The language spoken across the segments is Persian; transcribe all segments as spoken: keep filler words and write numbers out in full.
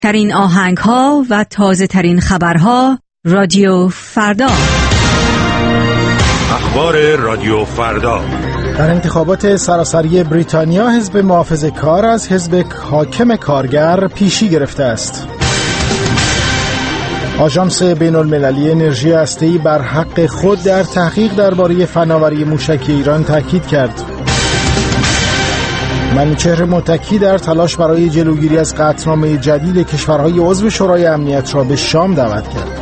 ترین آهنگ ها و تازه ترین خبرها رادیو فردا. اخبار رادیو فردا. در انتخابات سراسری بریتانیا حزب محافظه‌کار از حزب حاکم کارگر پیشی گرفته است. آژانس بین‌المللی انرژی هسته‌ای بر حق خود در تحقیق درباره فناوری موشکی ایران تاکید کرد. منوچهر متکی در تلاش برای جلوگیری از قطعنامه جدید کشورهای عضو شورای امنیت را به شام دعوت کرد.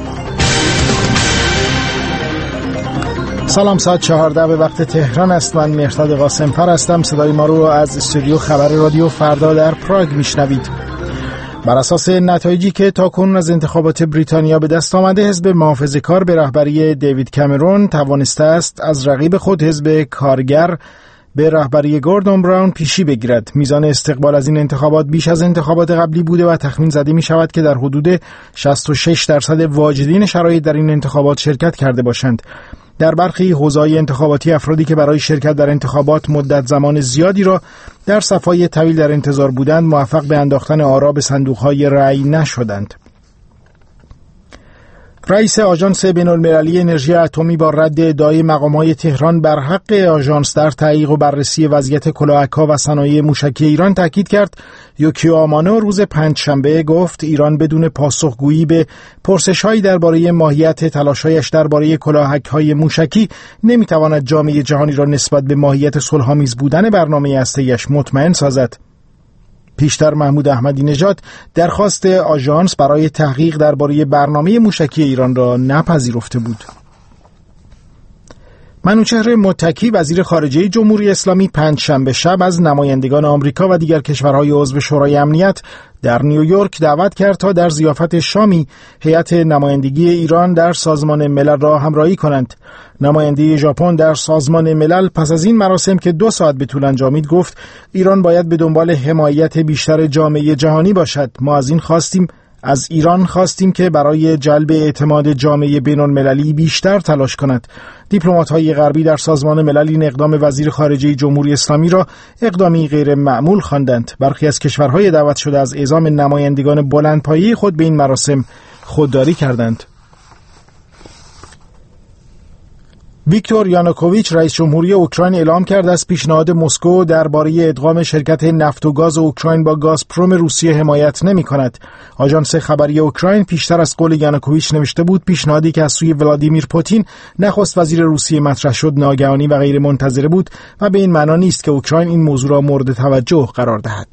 سلام، ساعت چهارده به وقت تهران است. من مهرداد قاسم‌فر هستم. صدای ما رو از استودیو خبر رادیو فردا در پراگ میشنوید. بر اساس نتایجی که تاکنون از انتخابات بریتانیا به دست آمده، حزب محافظه‌کار به رهبری دیوید کامرون توانسته است از رقیب خود حزب کارگر به رهبری گوردون براون پیشی بگیرد. میزان استقبال از این انتخابات بیش از انتخابات قبلی بوده و تخمین زده می شود که در حدود شصت و شش درصد واجدین شرایط در این انتخابات شرکت کرده باشند. در برخی حوزه‌های انتخاباتی افرادی که برای شرکت در انتخابات مدت زمان زیادی را در صف‌های طویل در انتظار بودند، موفق به انداختن آرا به صندوق‌های رأی نشدند. رئیس آژانس بین‌المللی انرژی اتمی با رد ادعای مقام‌های تهران بر حق آژانس در تحقیق و بررسی وضعیت کلاهک‌ها و صنایع موشکی ایران تاکید کرد. یوکیو آمانو روز پنجشنبه گفت ایران بدون پاسخگویی به پرسش‌هایی درباره ماهیت تلاش‌هایش درباره کلاهک‌های موشکی نمی‌تواند جامعه جهانی را نسبت به ماهیت صلح‌آمیز بودن برنامه هسته‌ایش مطمئن سازد. پیشتر محمود احمدی نژاد درخواست آژانس برای تحقیق درباره برنامه موشکی ایران را نپذیرفته بود. منوچهر متکی وزیر خارجه جمهوری اسلامی پنجشنبه شب از نمایندگان آمریکا و دیگر کشورهای عضو شورای امنیت در نیویورک دعوت کرد تا در ضیافت شامی هیئت نمایندگی ایران در سازمان ملل را همراهی کنند. نماینده ژاپن در سازمان ملل پس از این مراسم که دو ساعت به طول انجامید گفت ایران باید به دنبال حمایت بیشتر جامعه جهانی باشد. ما از این خواستیم از ایران خواستیم که برای جلب اعتماد جامعه بین‌المللی بیشتر تلاش کند. دیپلمات‌های غربی در سازمان ملل این اقدام وزیر خارجه جمهوری اسلامی را اقدامی غیر معمول خواندند. برخی از کشورهای دعوت شده از اعزام نمایندگان بلندپایه خود به این مراسم خودداری کردند. ویکتور یانوکوویچ رئیس جمهوری اوکراین اعلام کرد از پیشنهاد مسکو درباره ادغام شرکت نفت و گاز اوکراین با گازپروم روسیه حمایت نمی‌کند. آژانس خبری اوکراین پیشتر از قول یانوکوویچ نوشته بود پیشنهادی که از سوی ولادیمیر پوتین نخست وزیر روسیه مطرح شد ناگهانی و غیر منتظره بود و به این معنا نیست که اوکراین این موضوع را مورد توجه قرار دهد.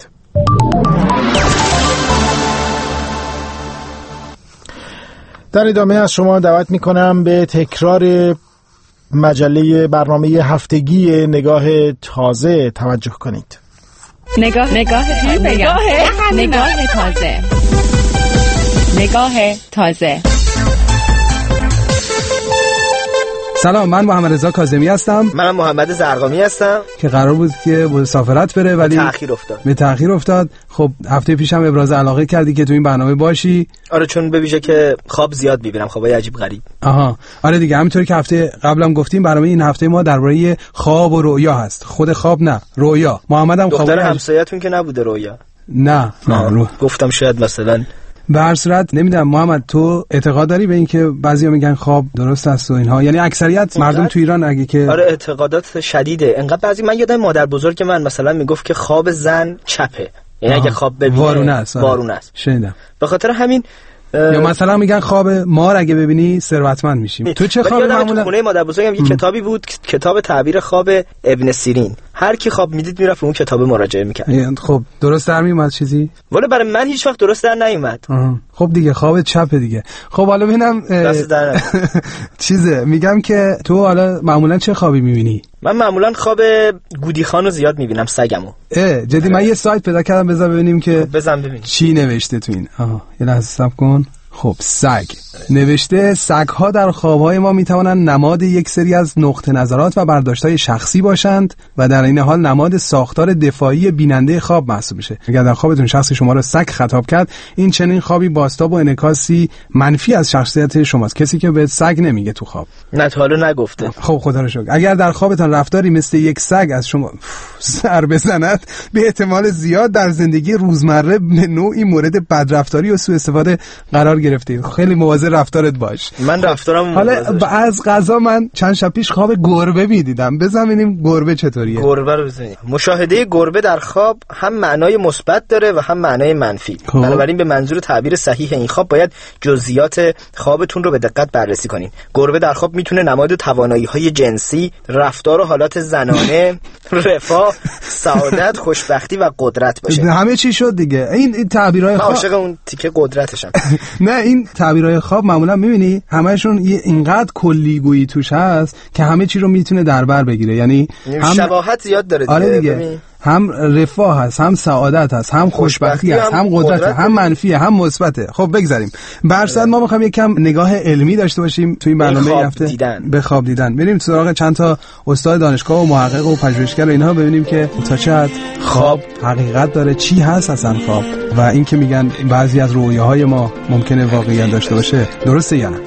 در ادامه از شما دعوت می‌کنم به تکرار مجله برنامه هفتگی نگاه تازه توجه کنید. نگاه نگاه نگاه نگاه تازه نگاه تازه. سلام، من محمد رضا کاظمی هستم. منم محمد زرقامی هستم که قرار بود که به مسافرت بره ولی تأخیر افتاد. به تأخیر افتاد. خب هفته پیشم ابراز علاقه کردی که تو این برنامه باشی. آره، چون به ویژه که خواب زیاد می‌بینم، خوابای عجیب غریب. آها، آره دیگه، همونطوری که هفته قبلم گفتیم برنامه این هفته ما درباره خواب و رویا هست. خود خواب نه، رویا. محمدم خواب. دختر همسایه‌تون که نبوده رویا؟ نه، نه رو. گفتم شاید مثلا به هر صورت نمیدونم محمد، تو اعتقاد داری به این که بعضیا میگن خواب درست است و اینها؟ یعنی اکثریت مردم تو ایران اگه که آره اعتقادات شدیده. انقدر بعضی من یادم مادر بزرگ من مثلا میگفت که خواب زن چپه، یعنی اگه خواب ببینه وارونه است. وارونه است. شنیدم. به خاطر همین یا مثلا میگن خواب مار اگه ببینی ثروتمند میشی. تو چه خوابی معمولا؟ تو خونه مادر بزرگم یه کتابی بود، کتاب تعبیر خواب ابن سیرین. هر کی خواب میدید میرفت اون کتاب مراجعه میکرد. خب درست در میومد چیزی؟ ولی برای من هیچ وقت درست در نیومد. خب دیگه خواب چپه دیگه. خب حالا ببینم دست در چیزه، میگم که تو حالا معمولا چه خوابی میبینی؟ من معمولا خواب گودی خانو زیاد میبینم، سگمو. اه جدی من یه سایت پیدا کردم، بذار ببینیم که بزن ببین چی نوشته تو این. آها یه لحظه صبر کن. خب سگ نوشته سگ‌ها در خواب‌های ما می‌توانند نماد یک سری از نقطه نظرات و برداشت‌های شخصی باشند و در این حال نماد ساختار دفاعی بیننده خواب محسوب میشه. اگر در خوابتون شخصی شما را سگ خطاب کرد، این چنین خوابی بازتاب و انعکاسی منفی از شخصیت شماست. کسی که به سگ نمیگه تو خواب. نه تا حالا نگفته. خب خدا رو شکر. اگر در خوابتان رفتاری مثل یک سگ از شما سر بزند، به احتمال زیاد در زندگی روزمره به نوعی مورد بدرفتاری و سوء استفاده قرار گرفتید. خیلی مواظب رفتارت باش. من رفتارم حالا از قضا من چند شب پیش خواب گربه میدیدم. بزن ببینیم گربه چطوریه. گربه رو بزنیم. مشاهده گربه در خواب هم معنای مثبت داره و هم معنای منفی. بنابراین به منظور تعبیر صحیح این خواب باید جزئیات خوابتون رو به دقت بررسی کنین. گربه در خواب میتونه نماد توانایی‌های جنسی، رفتار و حالات زنانه، رفاه، سعادت، خوشبختی و قدرت باشه. همه چی شد دیگه. این, این تعبیرهای خواب عاشق اون تیکه قدرتشم. نه این تعبیرهای خواب معمولا میبینی همه‌شون اینقدر کلیگویی توش هست که همه چی رو میتونه در بر بگیره. یعنی هم شباهت زیاد داره دیگه. آره دیگه. هم رفاه هست، هم سعادت هست، هم خوشبختی هست، هم قدرت، قدرت هم منفیه، هم مثبته. خب بگذاریم. برصد ما می‌خوایم یکم نگاه علمی داشته باشیم توی این برنامه هفته به خواب دیدن. بریم سراغ چند تا استاد دانشگاه و محقق و پژوهشگر و اینها ببینیم که تا چه حد خواب حقیقت داره، چی هست اصلا خواب و این که میگن بعضی از رویاهای ما ممکنه واقعیت داشته باشه درسته یا نه.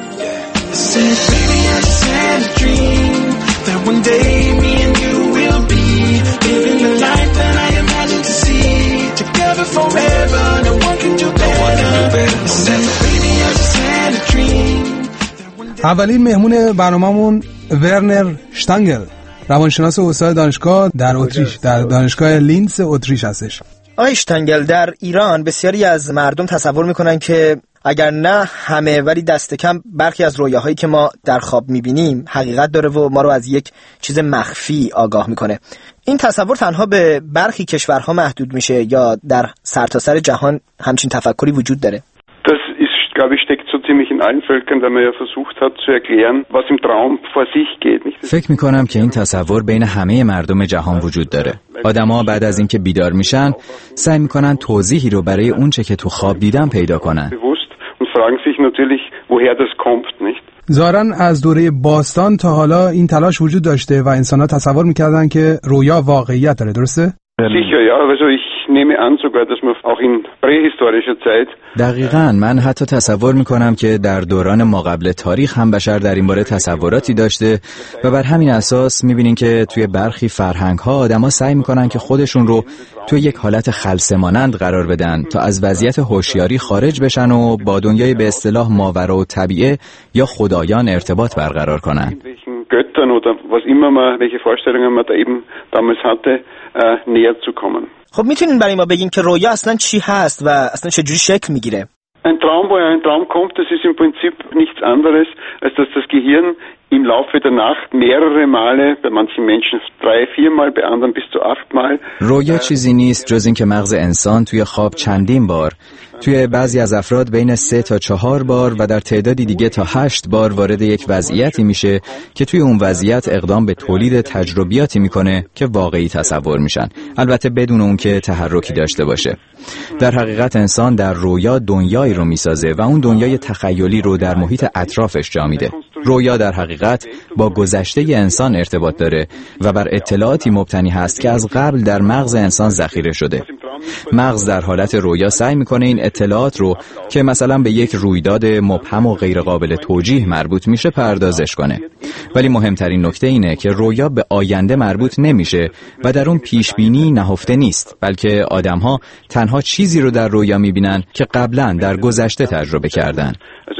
اولین مهمون برنامه‌مون ورنر شتانگل، روانشناس و استاد دانشگاه در اتریش، در دانشگاه لینتس اتریش هستش. آقای شتانگل، در ایران بسیاری از مردم تصور میکنن که اگر نه همه ولی دست کم برخی از رویاهایی که ما در خواب میبینیم حقیقت داره و ما رو از یک چیز مخفی آگاه میکنه. این تصور تنها به برخی کشورها محدود میشه یا در سرتاسر جهان همچین تفکری وجود داره؟ Das ist, glaube ich, steckt so ziemlich in allen Völkern, da man ja versucht hat zu erklären, was im Traum vor sich geht. فکر میکنم که این تصور بین همه مردم جهان وجود داره. آدم‌ها بعد از اینکه بیدار میشن سعی میکنن توضیحی رو برای اونچه که تو خواب دیدن پیدا کنن. Und fragen sich natürlich, woher das kommt, nicht? ظاهراً از دوره باستان تا حالا این تلاش وجود داشته و انسان‌ها تصور میکردن که رویا واقعیت داره، درسته؟ Sicher, ja, also ich nehme an sogar, dass man auch in prähistorischer Zeit. دقیقاً من حتی تصور میکنم که در دوران ماقبل تاریخ هم بشر در این باره تصوراتی داشته و بر همین اساس میبینین که توی برخی فرهنگ‌ها آدم‌ها سعی میکنن که خودشون رو توی یک حالت خلسه مانند قرار بدن تا از وضعیت هوشیاری خارج بشن و با دنیای به اصطلاح ماوراء الطبیعه یا خدایان ارتباط برقرار کنن. Göttern oder was immer man, welche Vorstellungen man da eben damals hatte, äh, näher zu kommen. خب میتونین برای ما بگین که رویا اصلا چی هست و اصلا چجوری شکل میگیره؟ Ein Traum, wo ein Traum kommt, das ist im Prinzip nichts anderes, als dass das Gehirn im Laufe der Nacht mehrere Male, bei manchen Menschen drei, viermal, bei anderen bis zu achtmal. رویا چیزی نیست جز این که مغز انسان توی خواب چندین بار، توی بعضی از افراد بین سه تا چهار بار و در تعدادی دیگه تا هشت بار وارد یک وضعیتی میشه که توی اون وضعیت اقدام به تولید تجربیاتی میکنه که واقعی تصور میشن، البته بدون اون که تحرکی داشته باشه. در حقیقت انسان در رویا دنیایی رو میسازه و اون دنیای تخیلی رو در محیط اطرافش جا میده. رویا در حقیقت با گذشته انسان ارتباط داره و بر اطلاعاتی مبتنی هست که از قبل در مغز انسان ذخیره شده. مغز در حالت رویا سعی میکنه این اطلاعات رو که مثلا به یک رویداد مبهم و غیر قابل توجیه مربوط میشه پردازش کنه. ولی مهمترین نکته اینه که رویا به آینده مربوط نمیشه و در اون پیش بینی نهفته نیست، بلکه آدم‌ها تنها چیزی رو در رویا میبینن که قبلا در گذشته تجربه کردن.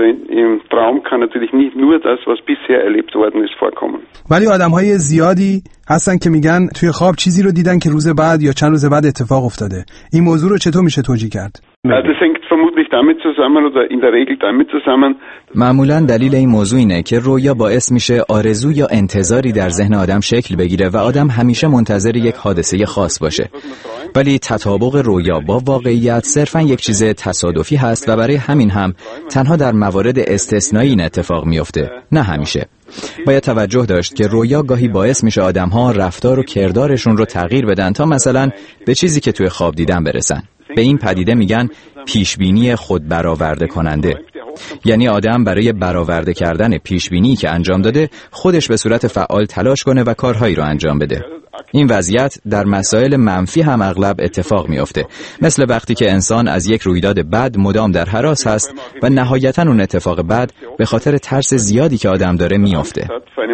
Im Traum kann natürlich nicht nur das, was bisher erlebt worden ist, vorkommen. ولی آدم‌های زیادی هستن که میگن توی خواب چیزی رو دیدن که روز بعد یا چند روز بعد اتفاق افتاده. این موضوع رو چطور میشه توجیه کرد؟ Das hängt vermutlich damit zusammen oder in der Regel damit zusammen. معمولاً دلیل این موضوع اینه که رویا باعث میشه آرزو یا انتظاری در ذهن آدم شکل بگیره و آدم همیشه منتظر یک حادثه خاص باشه. ولی تطابق رویا با واقعیت صرفاً یک چیز تصادفی هست و برای همین هم تنها در موارد استثنایی این اتفاق میفته، نه همیشه. باید توجه داشت که رویا گاهی باعث میشه آدم‌ها رفتار و کردارشون رو تغییر بدن تا مثلا به چیزی که توی خواب دیدن برسن. به این پدیده میگن پیشبینی خود برآورده کننده. یعنی آدم برای برآورده کردن پیشبینی که انجام داده خودش به صورت فعال تلاش کنه و کارهایی رو انجام بده. این وضعیت در مسائل منفی هم اغلب اتفاق میفته، مثل وقتی که انسان از یک رویداد بد مدام در هراس هست و نهایتاً اون اتفاق بد به خاطر ترس زیادی که آدم داره میفته.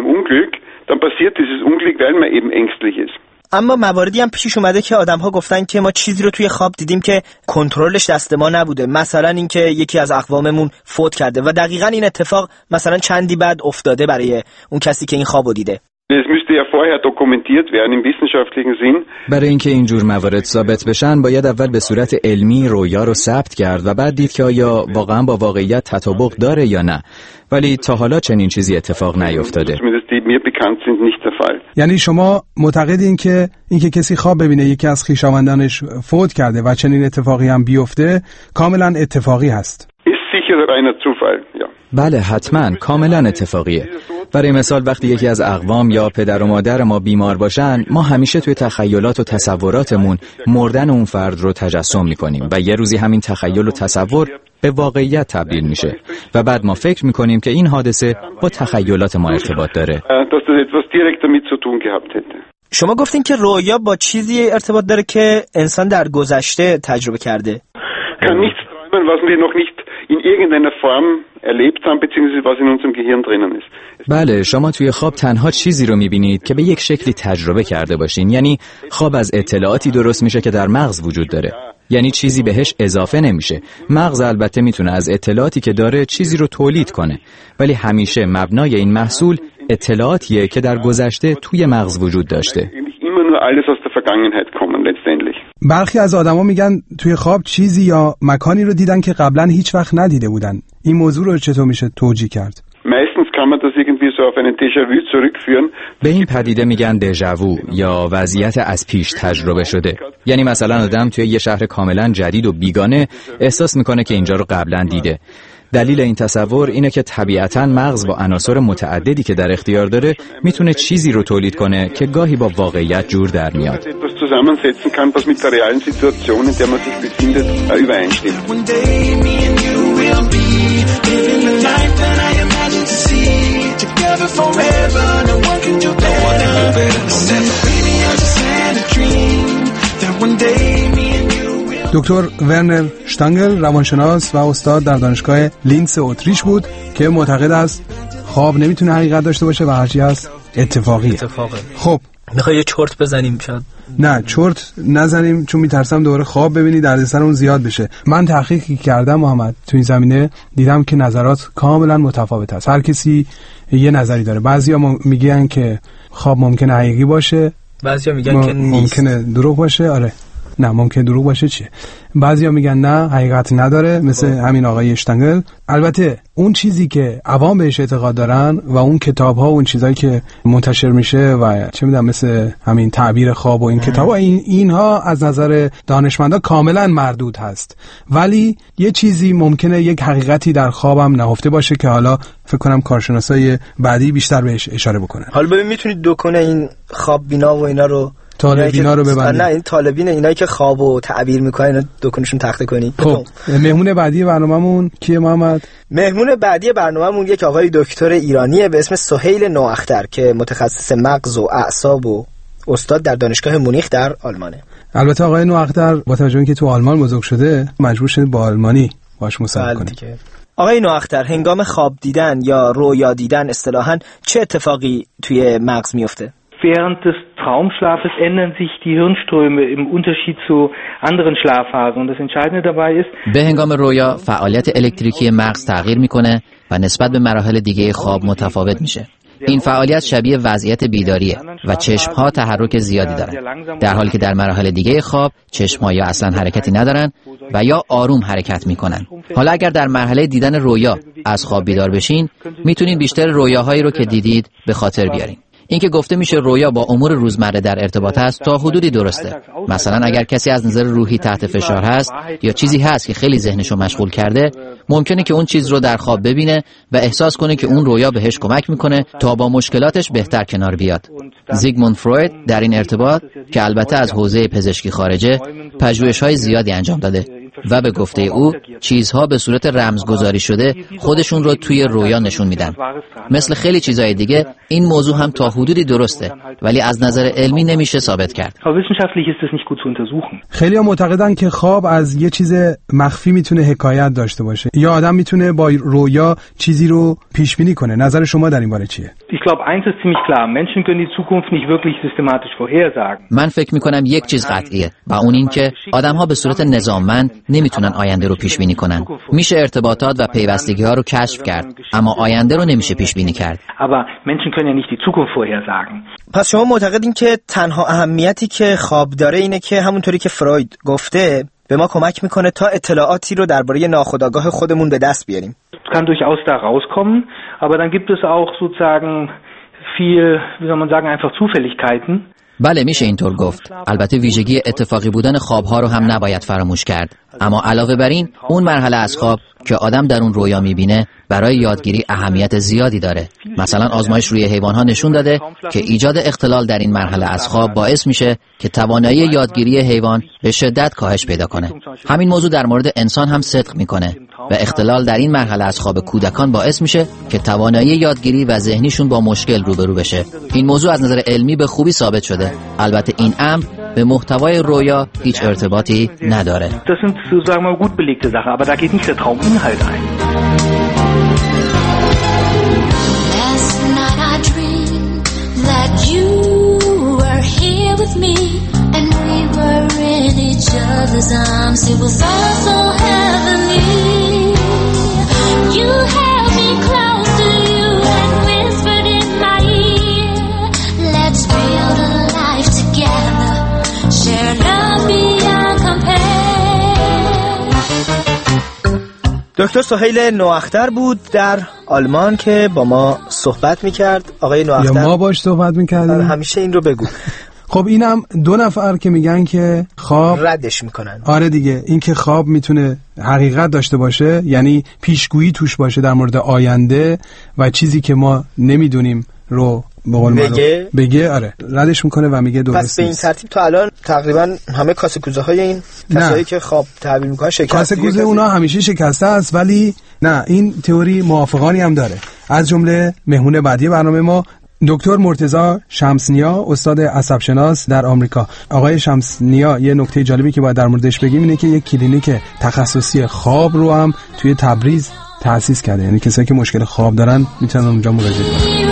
اما مواردی هم پیش اومده که آدم‌ها گفتن که ما چیزی رو توی خواب دیدیم که کنترلش دست ما نبوده، مثلا اینکه یکی از اقواممون فوت کرده و دقیقاً این اتفاق مثلا چندی بعد افتاده برای اون کسی که این خوابو دیده. Es müsste ja vorher dokumentiert werden im wissenschaftlichen Sinn. برای اینکه اینجور موارد ثابت بشن باید اول به صورت علمی رویا رو ثبت کرد و بعد دید که آیا واقعا با واقعیت تطابق داره یا نه. ولی تا حالا چنین چیزی اتفاق نیفتاده. یعنی شما معتقدین که اینکه کسی خواب ببینه یکی از خویشاوندانش فوت کرده و چنین اتفاقی هم بیفته کاملا اتفاقی هست؟ بله حتما، کاملا اتفاقیه. برای مثال وقتی یکی از اقوام یا پدر و مادر ما بیمار باشن، ما همیشه توی تخیلات و تصوراتمون مردن اون فرد رو تجسم میکنیم و یه روزی همین تخیل و تصور به واقعیت تبدیل میشه و بعد ما فکر میکنیم که این حادثه با تخیلات ما ارتباط داره. شما گفتین که رویا با چیزی ارتباط داره که انسان در گذشته تجربه کرده. in irgendeiner Form erlebt haben, beziehungsweise was in unserem Gehirn drinnen ist. بله، شما توی خواب تنها چیزی رو میبینید که به یک شکلی تجربه کرده باشین. یعنی خواب از اطلاعاتی درست میشه که در مغز وجود داره. یعنی چیزی بهش اضافه نمیشه. مغز البته میتونه از اطلاعاتی که داره چیزی رو تولید کنه، ولی همیشه مبنای این محصول اطلاعاتیه که در گذشته توی مغز وجود داشته. برخی از آدما میگن توی خواب چیزی یا مکانی رو دیدن که قبلا هیچ وقت ندیده بودن. این موضوع رو چطور میشه توجیه کرد؟ به این پدیده میگن دژاوو یا وضعیت از پیش تجربه شده. یعنی مثلا آدم توی یه شهر کاملا جدید و بیگانه احساس میکنه که اینجا رو قبلا دیده. دلیل این تصور اینه که طبیعتاً مغز با عناصر متعددی که در اختیار داره میتونه چیزی رو تولید کنه که گاهی با واقعیت جور در میاد. دکتر ورنر شتانگل روانشناس و استاد در دانشگاه لینتس اتریش بود که معتقد است خواب نمیتونه حقیقت داشته باشه و هرچی هست اتفاقیه. اتفاقه. خب میخوای یه چرت بزنیم شاید؟ نه چرت نزنیم، چون میترسم دوباره خواب ببینی دردسر اون زیاد بشه. من تحقیقی کردم محمد تو این زمینه، دیدم که نظرات کاملا متفاوت است. هر کسی یه نظری داره. بعضیا میگن که خواب ممکنه حقیقی باشه، بعضیا میگن که نیست. ممکنه دروغ باشه. آره نه ممکن دروغ باشه چیه؟ بعضیا میگن نه حقیقت نداره، مثل همین آقای اشتنگل. البته اون چیزی که عوام بهش اعتقاد دارن و اون کتاب ها و اون چیزایی که منتشر میشه و چه میدونم مثل همین تعبیر خواب و این کتاب ها، این اینها از نظر دانشمندا کاملا مردود هست. ولی یه چیزی ممکنه یک حقیقتی در خوابم نهفته باشه که حالا فکر کنم کارشناسای بعدی بیشتر بهش اشاره بکنن. حالا ببین میتونید دکونه این خواب بینا و اینا رو طالبینا رو ببندید. نه این طالبین اینایی که خواب و تعبیر میکنن اینا دکونشون تخته کنی. خب مهمون بعدی برنامه‌مون کیه محمد؟ مهمون بعدی برنامه‌مون یک آقای دکتر ایرانیه به اسم سهیل نواختر که متخصص مغز و اعصاب و استاد در دانشگاه مونیخ در آلمانه. البته آقای نواختر با توجه به اینکه تو آلمان بزرگ شده مجبور شده با آلمانی باش مصاحبه کنه. آقای نواختر، هنگام خواب دیدن یا رویا دیدن اصطلاحاً چه اتفاقی توی مغز میفته؟ Während des Traumschlafes ändern sich die Hirnströme im Unterschied zu anderen Schlafphasen und das Entscheidende dabei ist به هنگام رویا فعالیت الکتریکی مغز تغییر میکنه و نسبت به مراحل دیگه خواب متفاوت میشه. این فعالیت شبیه وضعیت بیداریه و چشم‌ها تحرک زیادی دارن، در حالی که در مراحل دیگه خواب چشم‌ها یا اصلا حرکتی ندارن و یا آروم حرکت میکنن. حالا اگر در مرحله دیدن رویا از خواب بیدار بشین، میتونین بیشتر رویاهایی رو که دیدید به خاطر بیارین. اینکه گفته میشه رویا با امور روزمره در ارتباط است تا حدودی درسته. مثلا اگر کسی از نظر روحی تحت فشار هست یا چیزی هست که خیلی ذهنشو مشغول کرده، ممکنه که اون چیز رو در خواب ببینه و احساس کنه که اون رویا بهش کمک میکنه تا با مشکلاتش بهتر کنار بیاد. زیگموند فروید در این ارتباط که البته از حوزه پزشکی خارجه، پژوهش‌های زیادی انجام داده و به گفته او چیزها به صورت رمزگذاری شده خودشون رو توی رویا نشون میدن. مثل خیلی چیزهای دیگه این موضوع هم تا حدودی درسته، ولی از نظر علمی نمیشه ثابت کرد. خیلی ها معتقدن که خواب از یه چیز مخفی میتونه حکایت داشته باشه یا آدم میتونه با رویا چیزی رو پیش بینی کنه. نظر شما در این باره چیه؟ من فکر میکنم یک چیز قطعیه و اون این که آدم‌ها به صورت نظاممند نمیتونن آینده رو پیش بینی کنن. میشه ارتباطات و پیوستگی‌ها رو کشف کرد، اما آینده رو نمیشه پیش بینی کرد. پس شما معتقدین که تنها اهمیتی که خواب داره اینه که همونطوری که فروید گفته به ما کمک میکنه تا اطلاعاتی رو درباره ناخودآگاه خودمون به دست بیاریم. kann durchaus da rauskommen, aber dann gibt es auch sozusagen viel, wie soll man sagen, einfach Zufälligkeiten. بله میشه اینطور گفت. البته ویژگی اتفاقی بودن خوابها رو هم نباید فراموش کرد. اما علاوه بر این، اون مرحله از خواب که آدم در اون رویا میبینه برای یادگیری اهمیت زیادی داره. مثلا آزمایش روی حیوانها نشون داده که ایجاد اختلال در این مرحله از خواب باعث میشه که توانایی یادگیری حیوان به شدت کاهش پیدا کنه. همین موضوع در مورد انسان هم صدق میکنه و اختلال در این مرحله از خواب کودکان باعث میشه که توانایی یادگیری و ذهنیشون با مشکل روبرو بشه. این موضوع از نظر علمی به خوبی ثابت شده. البته این امر به محتوای رویا هیچ ارتباطی نداره. Das sind sozusagen mal gut belegte Sachen, aber da geht nicht der Trauminhalt ein. Last night I dreamed that you were here with me and we were in each other's arms. It was all so heavenly. You held me close to you and whispered in my ear, let's build a life together, share love beyond compare. دکتر سهیل نواختر بود در آلمان که با ما صحبت میکرد. آقای نواختر یا ما باش صحبت میکردیم. همیشه این رو بگو. خب اینم دو نفر که میگن که خواب ردش میکنن. آره دیگه، این که خواب میتونه حقیقت داشته باشه، یعنی پیشگویی توش باشه در مورد آینده و چیزی که ما نمیدونیم رو به قول بگه بگه آره ردش میکنه و میگه درست. پس به این ترتیب تا الان تقریبا همه کاسه کوزه های این کسایی که خواب تعبیر میکنن شکسته. کاسه کوزه اونا همیشه شکسته است، ولی نه، این تئوری موافقانی هم داره. از جمله مهمون بعدی برنامه ما دکتر مرتضی شمسنیا، استاد عصبشناس در آمریکا. آقای شمسنیا یه نکته جالبی که باید در موردش بگیم اینه که یک کلینیک تخصصی خواب رو هم توی تبریز تأسیس کرده، یعنی کسایی که مشکل خواب دارن میتونن اونجا مراجعه کنن.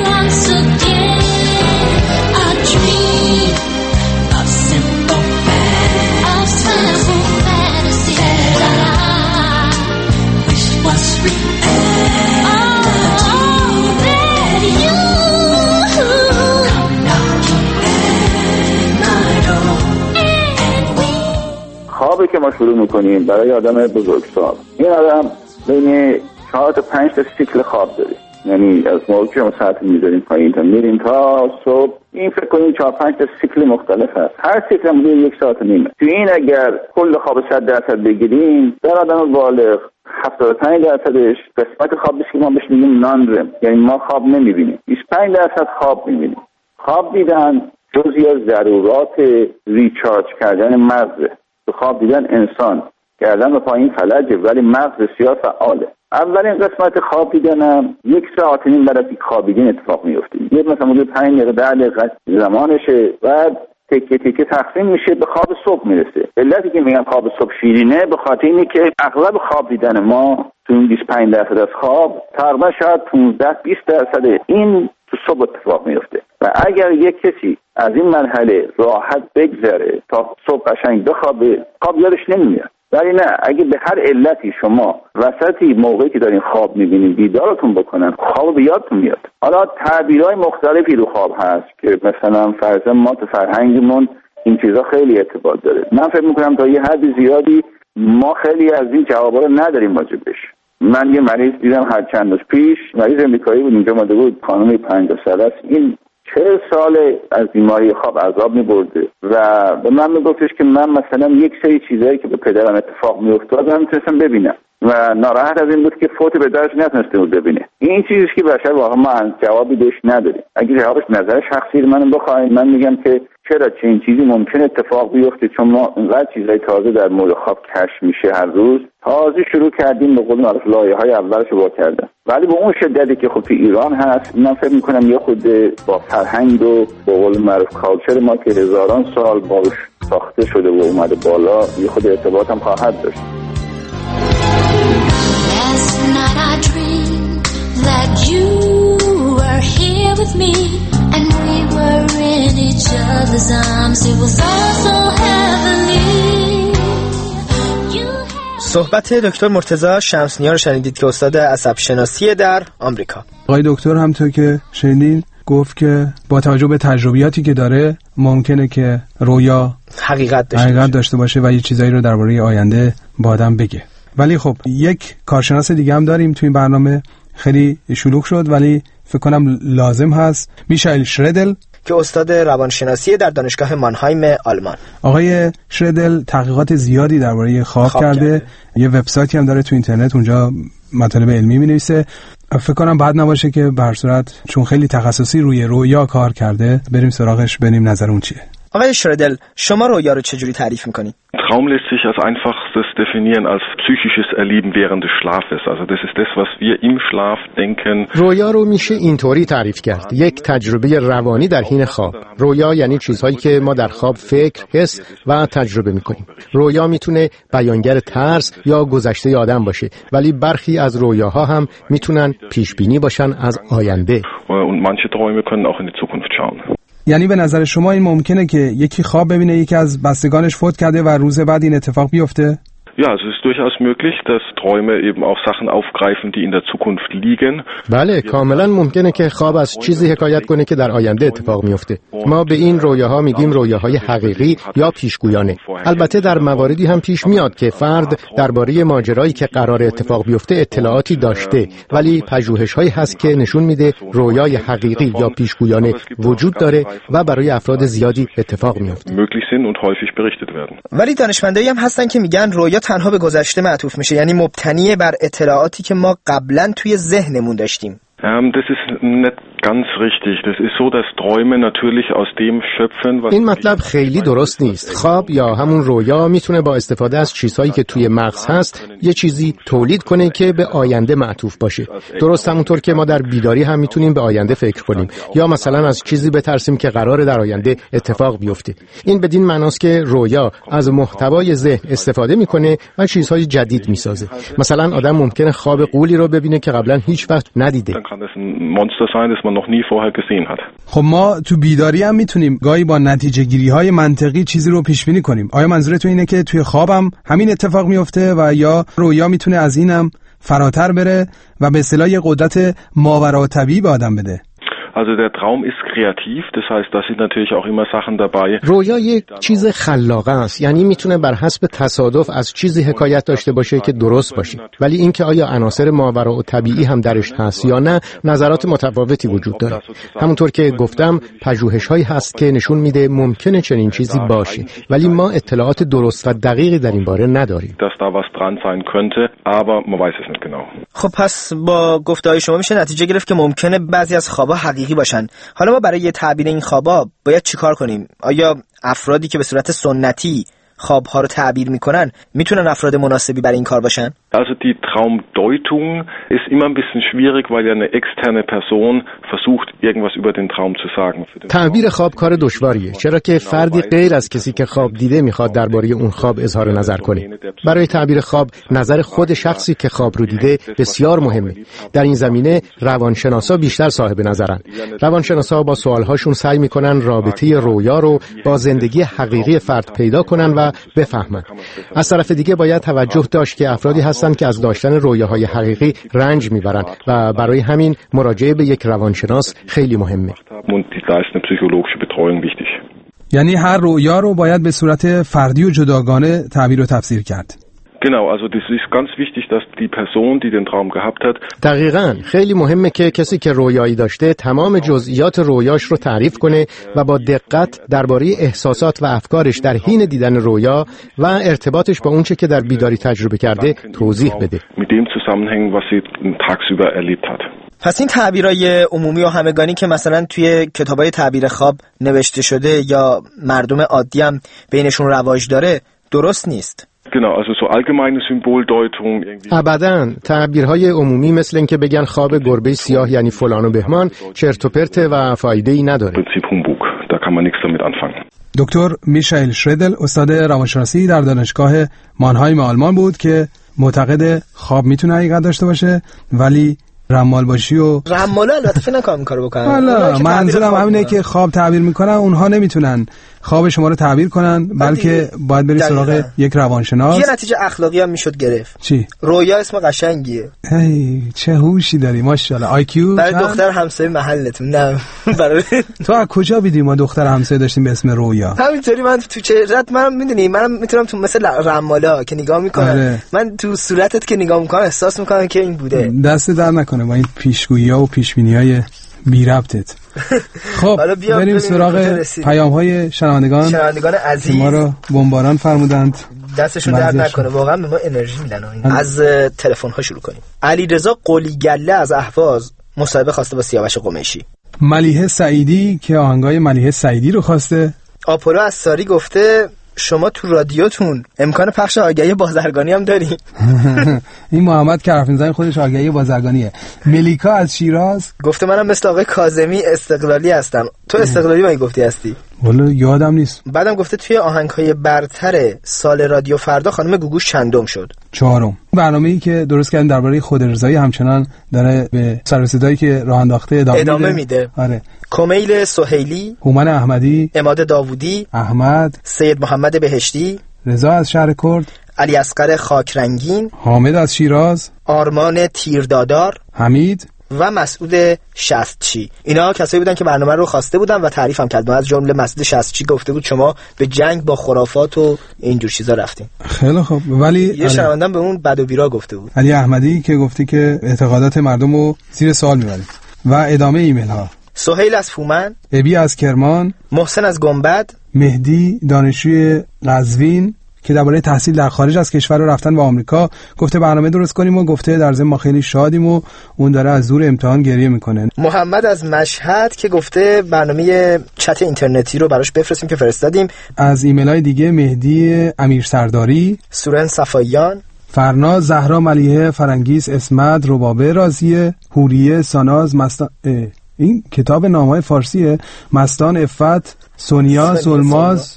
خوابی که ما شروع میکنیم برای آدم بزرگسال، این آدم بین چهار تا پنج تا سیکل خواب داره. یعنی از موقعی که ما ساعت میذاریم پایین تا میریم تا صبح، این فکر کنیم چهار پنج تا سیکل مختلف هست. هر سیکل هم بوده یک ساعت و نیمه. تو این اگر کل خواب صد درصد بگیریم، در آدم بالغ هفتاد و پنج درصدش قسمت خوابی که ما بهش میگیم نان رم، یعنی ما خواب نمیبینیم. بیست و پنج درصد خواب میبینیم. خواب دیدن جزئی از ضرورات ریچارج کردن مغزه. تو خواب دیدن انسان گردن به پایین فلجه، ولی مغز بسیار فعاله. اولین قسمت خواب دیدنم یک ساعت نیم بعد از خوابیدن اتفاق میفته. یه مثلا حدود پنج دقیقه ده دقیقه زمانشه، بعد تکه تکه تقسیم میشه به خواب صبح میرسه. علتی که میگم خواب صبح شیرینه به خاطر اینه که اغلب خواب دیدن ما تو این بیست و پنج درصد از خواب تقریبا شاید پانزده بیست درصد این تو صبح اتفاق میفته. و اگر یک کسی از این مرحله راحت بگذره تا صبح قشنگ بخوابه، خواب یادش نمیاد. ولی نه، اگه به هر علتی شما وسطی موقعی که دارین خواب میبینین بیدارتون بکنن، خواب به یادتون میاد. حالا تعبیرهای مختلفی رو خواب هست که مثلا فرضاً ما تو فرهنگمون این چیزا خیلی ارتباط داره. من فکر میکنم تا یه حد زیادی ما خیلی از این جوابا رو نداریم واجبش. من یه مریض دیدم هر چند روز پیش، مریض امریکایی بود، اینجا اومده بود، خانم پنجاه ساله است. این چهل سال از بیماری خواب عذاب می‌برده و به من میگفتش که من مثلا یک سری چیزایی که به پدرم اتفاق می‌افتاد هم می‌تونستم ببینم. و ناراحت از این بود که فوت به درش نتونسته بود ببینه. این چیزی که بشر واقعا ما جوابی بهش نداریم. اگه جوابش نظر شخصی منو بخواید، من میگم که چرا چنین چیزی ممکن اتفاق بیفته، چون ما اینقدر چیزای تازه در مورد خواب کشف میشه هر روز. تازه شروع کردیم به قول معروف لایه‌های اولش رو وا کردن، ولی به اون شدتی که خب تو ایران هست، من فکر میکنم یه خود با فرهنگ و با قول معروف کالچر ما که هزاران سال باش ساخته شده و اومده بالا، یه خود ارتباط هم خواهد داشت. صحبت دکتر مرتضی شمس‌نیا رو شنیدید که استاد عصب شناسی در آمریکا. آقای دکتر همونطور که شنیدین گفت که با توجه به تجربیاتی که داره ممکنه که رویا حقیقت داشته, حقیقت داشته باشه و یه چیزایی رو درباره آینده با آدم بگه. ولی خب یک کارشناس دیگه هم داریم توی این برنامه، خیلی شلوغ شد ولی فکر کنم لازم هست، میشایل شردل که استاد روانشناسی در دانشگاه مانهایم آلمان. آقای شردل تحقیقات زیادی درباره خواب, خواب کرده. کرده یه وبسایتی هم داره تو اینترنت، اونجا مطالب علمی می‌نویسه. فکر کنم بعد نباشه که به هر صورت چون خیلی تخصصی روی رویا کار کرده بریم سراغش، ببینیم نظر اون چیه. آقای شردل، شما رویا رو چجوری تعریف می‌کنید؟ Traum lässt sich als einfachstes definieren als psychisches Erleben während des Schlafes. Also das ist das, was wir im Schlaf denken. رویا رو میشه اینطوری تعریف کرد: یک تجربه روانی در حین خواب. رویا یعنی چیزهایی که ما در خواب فکر، حس و تجربه میکنیم. رویا میتونه بیانگر ترس یا گذشته آدم باشه، ولی برخی از رویاها هم میتونن پیش بینی باشن از آینده. Und manche Träume können auch in die Zukunft schauen. یعنی به نظر شما این ممکنه که یکی خواب ببینه یکی از بستگانش فوت کرده و روز بعد این اتفاق بیفته؟ Ja, also es ist durchaus möglich, dass Träume eben auch Sachen aufgreifen, die in der Zukunft liegen. بله، کاملا ممکنه که خواب از چیزی حکایت کنه که در آینده اتفاق میفته. ما به این رویاها میگیم رویاهای حقیقی یا پیشگویانه. البته در مواردی هم پیش میاد که فرد درباره ماجرایی که قرار اتفاق بیفته اطلاعاتی داشته، ولی پژوهش‌هایی هست که نشون میده رویای حقیقی یا پیشگویانه وجود داره و برای افراد زیادی اتفاق میفته. ولی دانشمندایی هم هستن که میگن رویا تنها به گذشته معطوف میشه، یعنی مبتنی بر اطلاعاتی که ما قبلا توی ذهنمون داشتیم. Das ist nicht ganz richtig. Das ist so, dass Träume natürlich aus dem schöpfen, was این مطلب خیلی درست نیست. خواب یا همون رویا میتونه با استفاده از چیزهایی که توی مغز هست یه چیزی تولید کنه که به آینده معطوف باشه. درست همونطور که ما در بیداری هم میتونیم به آینده فکر کنیم یا مثلا از چیزی بترسیم که قراره در آینده اتفاق بیفته. این بدین معناست که رویا از محتوای ذهن استفاده میکنه و چیزهای جدید میسازه. مثلا آدم ممکنه خواب غولی رو ببینه که قبلا هیچ وقت ندیده. خب ما تو بیداری هم میتونیم گاهی با نتیجه گیری های منطقی چیزی رو پیش بینی کنیم. آیا منظورتون اینه که توی خوابم همین اتفاق میفته و یا رویا میتونه از اینم فراتر بره و به اصطلاح قدرت ماوراتبیعی به آدم بده؟ Also der Traum ist kreativ, das heißt, da sind natürlich auch immer Sachen dabei. رویا یک چیز خلاقه است، یعنی میتونه بر حسب تصادف از چیزی حکایت داشته باشه که درست باشه. ولی اینکه آیا عناصر ماورالطبیعی هم درش هست یا نه، نظرات متفاوتی وجود داره. همونطور که گفتم، پژوهش‌هایی هست که نشون میده ممکنه چنین چیزی باشه، ولی ما اطلاعات درست و دقیقی در این باره نداریم. Dass da was dran sein könnte, aber man weiß es nicht genau. خب پس با گفته‌های شما میشه نتیجه گرفت که ممکنه بعضی از خوابا حقیقی باشن. حالا ما برای تعبیر این خوابا باید چیکار کنیم؟ آیا افرادی که به صورت سنتی خوابها رو تعبیر میکنن میتونن افراد مناسبی برای این کار باشن؟ Also die Traumdeutung ist immer ein bisschen schwierig, weil ja eine externe Person versucht, irgendwas über den Traum zu sagen. تعبیر خواب کار دشواریه، چرا که فردی غیر از کسی که خواب دیده میخواد درباره اون خواب اظهار نظر کنه. برای تعبیر خواب نظر خود شخصی که خواب رو دیده بسیار مهمه. در این زمینه روانشناسا بیشتر صاحب نظرن. روانشناسا با سوالهاشون سعی میکنن رابطه رویا رو با زندگی حقیقی فرد پیدا کنن و بفهمن. از طرف دیگه باید توجه داشت که افرادی هستن که از داشتن رویاهای حقیقی رنج میبرن و برای همین مراجعه به یک روانشناس خیلی مهمه. یعنی هر رویا رو باید به صورت فردی و جداگانه تعبیر و تفسیر کرد. Genau, also das ist ganz wichtig, dass die Person, die den Traum gehabt hat. دقیقاً خیلی مهمه که کسی که رویایی داشته تمام جزئیات رویاش رو تعریف کنه و با دقت درباره احساسات و افکارش در حین دیدن رویا و ارتباطش با اونچه که در بیداری تجربه کرده توضیح بده. Mit dem zusammenhängen, was sie tagsüber erlebt hat. پس این تعبیرای عمومی و همگانی که مثلا توی کتابای تعبیر خواب نوشته شده یا مردم عادی هم بینشون رواج داره درست نیست. Genau, also so allgemeine Symboldeutung irgendwie. ابداً تعبیرهای عمومی مثل این که بگن خواب گربه سیاه یعنی فلان و بهمان چرت و پرت و فایده‌ای نداره. Prinzip Humbug, da kann man nichts damit anfangen. دکتر میشائیل شردل استاد روانشناسی در دانشگاه مانهایم آلمان بود که معتقد خواب میتونه حقیقت داشته باشه ولی رمال باشی و رمالا البته فکر نکنم این کارو بکنن. حالا منظورم همینه که خواب تعبیر میکنن اونها نمیتونن خواب شما رو تعبیر کنن بلکه باید بری سراغ یک روانشناس. یه نتیجه اخلاقی هم میشد گرفت. چی؟ رویا اسم قشنگیه. ای چه هوشی داری ماشاءالله. آی کیو برای دختر همسایه محلتون. نه برای تو از کجا بیدی ما دختر همسایه داشتیم به اسم رویا؟ همینطوری من تو چهرت منم میدونی منم میتونم تو مثل رمالا که نگاه میکنم آره. من تو صورتت که نگاه میکنم احساس میکنم که این بوده. دست در نکنه با این پیشگویی‌ها و پیشبینی‌های بی ربطت. خب بریم سراغ پیام‌های شنوندگان شنوندگان عزیز ما رو بمباران فرمودند. دستشون درد نکنه واقعا به ما انرژی میدن. از تلفن‌ها شروع کنیم. علیرضا قلیگله از اهواز مصاحبه خواسته با سیاوش قمیشی. ملیحه سعیدی که آهنگای ملیحه سعیدی رو خواسته. آپولو از ساری گفته شما تو رادیوتون امکان پخش آگهی بازرگانی هم داری؟ این محمد کرفنزای خودش آگهی بازرگانیه. ملیکا از شیراز گفته منم مثل آقای کاظمی استقلالی هستم. تو استقلالی مایی گفتی هستی؟ والا یادم نیست. بعدم گفته توی آهنگ‌های برتر سال رادیو فردا خانم گوگوش چندم شد؟ چهارم. برنامه‌ای که درست کردن درباره خودرضایی همچنان داره به سر و صدایی که راه انداخته ادامه, ادامه میده. آره. کمیل سهیلی، هومن احمدی، عماد داوودی، احمد، سید محمد بهشتی، رضا از شهر کرد، علی اصغر خاکرنگین، حامد از شیراز، آرمان تیردادار، حمید و مسعود شصتچی. اینا کسایی بودن که برنامه رو خواسته بودن و تعریف هم کردن. از جمله مسعود شصتچی گفته بود شما به جنگ با خرافات و اینجور چیزا رفتین. خیلی خوب. ولی یه شنوندم به اون بد و بیرا گفته بود. علی احمدی که گفته که اعتقادات مردم رو زیر سوال میبرید. و ادامه ایمیل ها. سهیل از فومن، ابی از کرمان، محسن از گنبد، مهدی دانشجوی قزوین که درباره تحصیل در خارج از کشور رو رفتن به آمریکا گفته برنامه درست کنیم و گفته در ضمن ما خیلی شادیم و اون داره از زور امتحان گریه میکنه. محمد از مشهد که گفته برنامه چت اینترنتی رو براش بفرستیم که فرستادیم. از ایمیل‌های دیگه مهدی امیر سرداری، سورن صفاییان، فرناز، زهرا ملیحه، فرنگیس، اسمت، ربابه رازیه، حوریه، ساناز، مستان این کتاب نامه‌های فارسیه، مستان افت، سونیا، سلماز،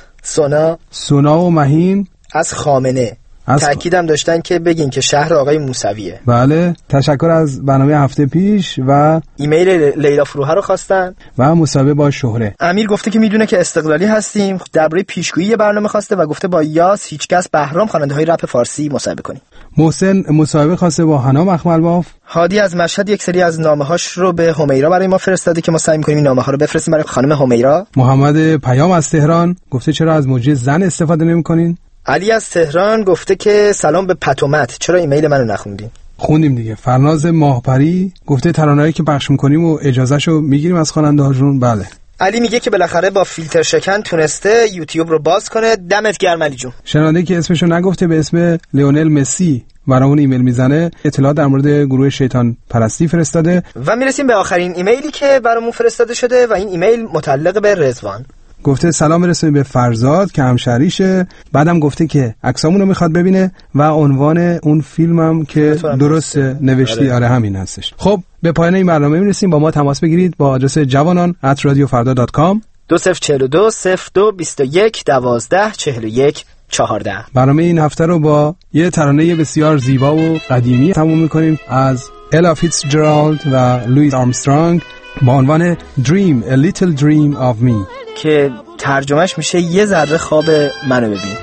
سونا سونا و مهین از خامنه. از تأکیدم داشتن که بگین که شهر آقای موسویه. بله. تشکر از برنامه هفته پیش و ایمیل لیلا فروها رو خواستن و مصاحبه با شهره. امیر گفته که میدونه که استقلالی هستیم. درباره پیشگویی برنامه خواسته و گفته با یاس هیچکس بهرام خواننده های رپ فارسی مصاحبه کنیم. محسن مصاحبه خواسته با حنا مخملباف. هادی از مشهد یک سری از نامه‌هاش رو به همیرا برای ما فرستاده که ما سعی می‌کنیم این نامه‌ها رو بفرستیم برای خانم همیرا. محمد پیام از تهران گفته چرا از موجی زن استفاده نمی‌کنین؟ علی از تهران گفته که سلام به پتومت، چرا ایمیل منو نخوندین؟ خوندیم دیگه. فرناز ماهپری گفته ترانه‌ای که پخش می‌کنیم و اجازهشو می‌گیریم از خواننده‌هاشون. بله. علی میگه که بالاخره با فیلتر شکن تونسته یوتیوب رو باز کنه. دمت گرم علی جون. شنونده که اسمشو نگفته به اسم لیونل مسی برامون ایمیل میزنه اطلاعات در مورد گروه شیطان پرستی فرستاده. و میرسیم به آخرین ایمیلی که برامون فرستاده شده و این ایمیل متعلق به رضوان. گفته سلام برسونید به فرزاد که همشهریشه. بعدم گفته که عکسامون رو میخواد ببینه و عنوان اون فیلمم که درست نوشتی آره همین هستش. خب به پایان این برنامه میرسیم. با ما تماس بگیرید با آدرس جوانان ات رادیو فردا دات کام دو صفر چهل و دو صفر دو بیست و یک دوازده چهل و یک چهارده. برنامه این هفته رو با یه ترانه بسیار زیبا و قدیمی تموم میکنیم از الا فیتزجرالد و لوئیس آرمسترانگ با عنوان Dream a Little Dream of Me که ترجمهش میشه یه ذره خواب منو ببین.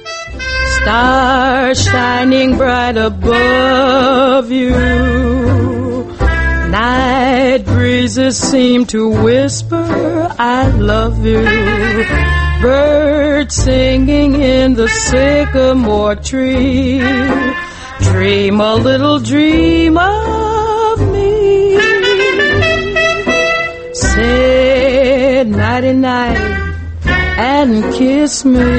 Stars shining bright above you, night breezes seem to whisper I love you, birds singing in the sycamore tree. Dream a little dream of me. Say nighty night and kiss me.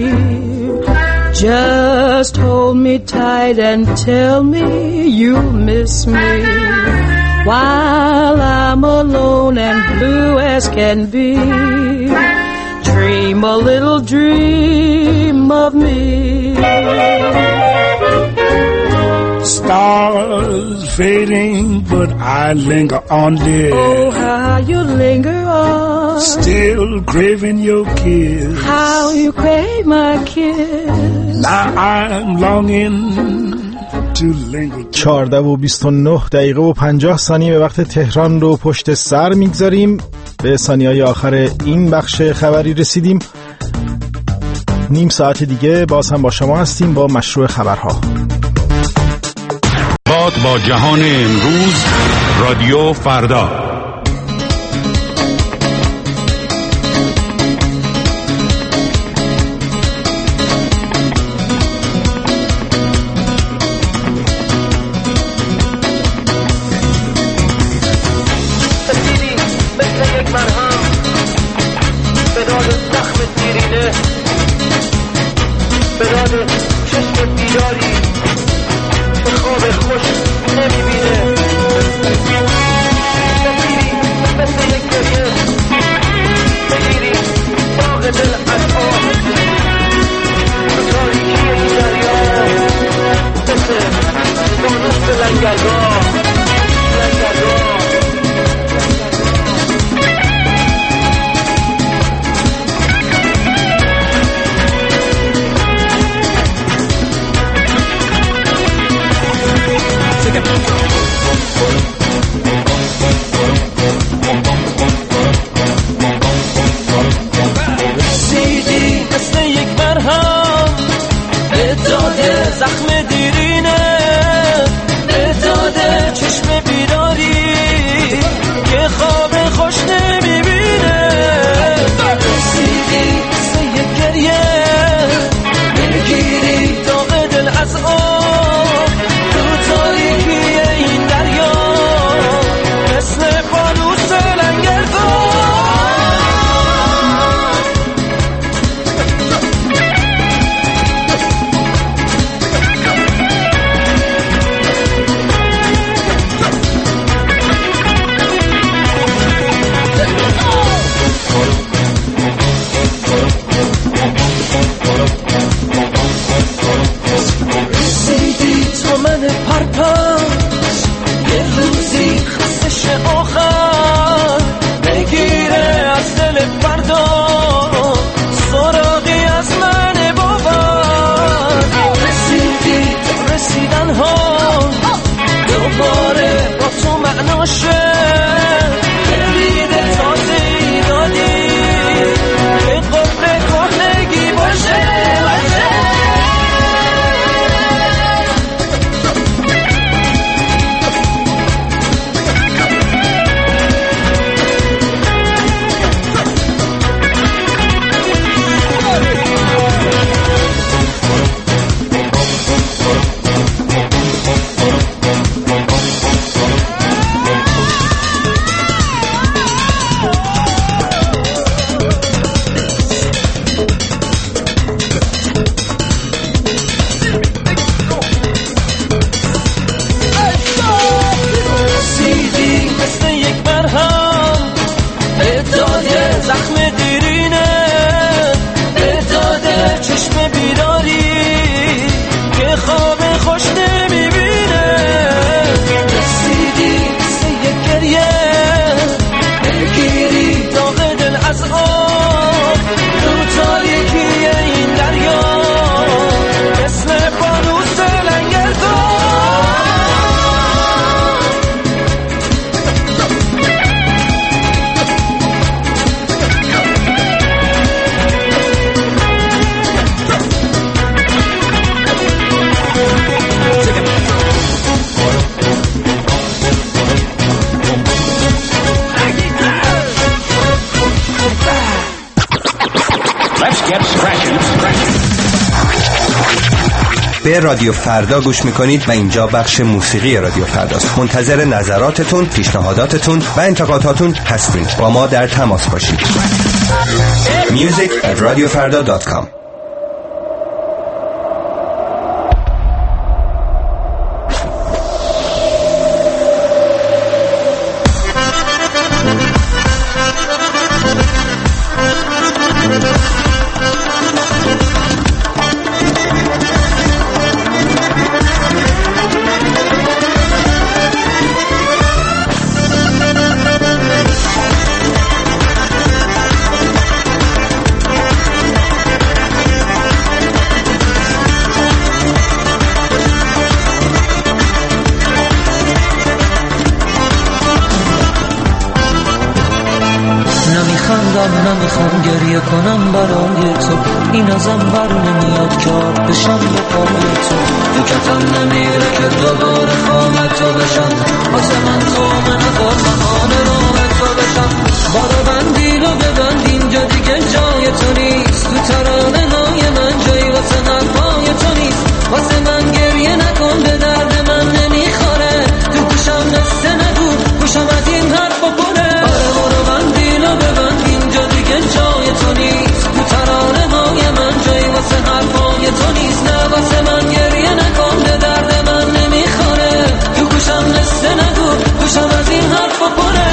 Just hold me tight and tell me you miss me. While I'm alone and blue as can be, dream a little dream of me. Stars fading, but I linger on, dear. Oh, how you linger on. Still craving your kiss. How you crave my kiss. Now I'm longing. چهارده و بیست و نه دقیقه و پنجاه ثانیه به وقت تهران رو پشت سر میگذاریم. به ثانیه‌های آخر این بخش خبری رسیدیم. نیم ساعت دیگه باز هم با شما هستیم با مشروع خبرها. باد با جهان امروز، رادیو فردا. به رادیو فردا گوش میکنید و اینجا بخش موسیقی رادیو فرداست. منتظر نظراتتون، پیشنهاداتتون و انتقاداتون هستیم. با ما در تماس باشید. music at radio farda dot com. نمیخوام گریه کنم برای تو، این ازم بر نمیاد که آب بشم به پای تو، تو کتم نمیره که دوباره خواب تو بشم، واسه من تو من خود مهان راه تو بشم. بارو بندی رو ببند اینجا دیگه جای تو نیست، تو ترانه های من جایی واسه حرفای تو نیست، واسه من گریه نکن به درد من نمیخوره، تو گوشم نسته نگو گوشم از این حرف بپره. آره بارو بندی رو ببند اینجا دیگه جای تو نیست، تو ترانه های من جایی واسه حرفای تو نیست، نه واسه من گریه نکن به درد من نمیخوره، تو گوشم نسته نگو گوشم از این حرف بپره.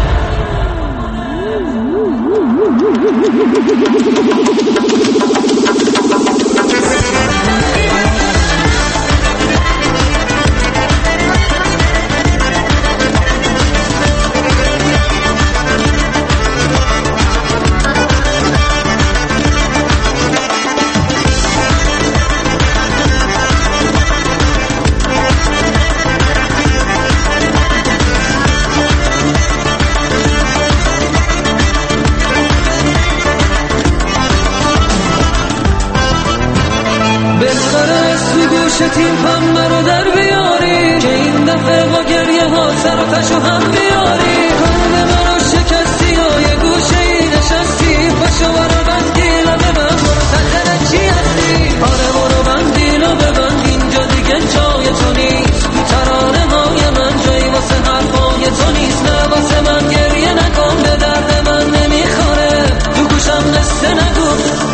تیم هم رو در بیاری که این دفعه با گریه ها سر و تشو هم بیاری، قلب مرا شکستی و یه گوشه ای نشستی، پاشو برو بندی لبه من برو تنتنه چی هستی. آره برو بندی لبه بند اینجا دیگه جای تو نیست، تو ترانه های من جایی واسه حرفای تو نیست، نه واسه من گریه نکن به درد من نمیخوره، تو گوشم نسته نگو.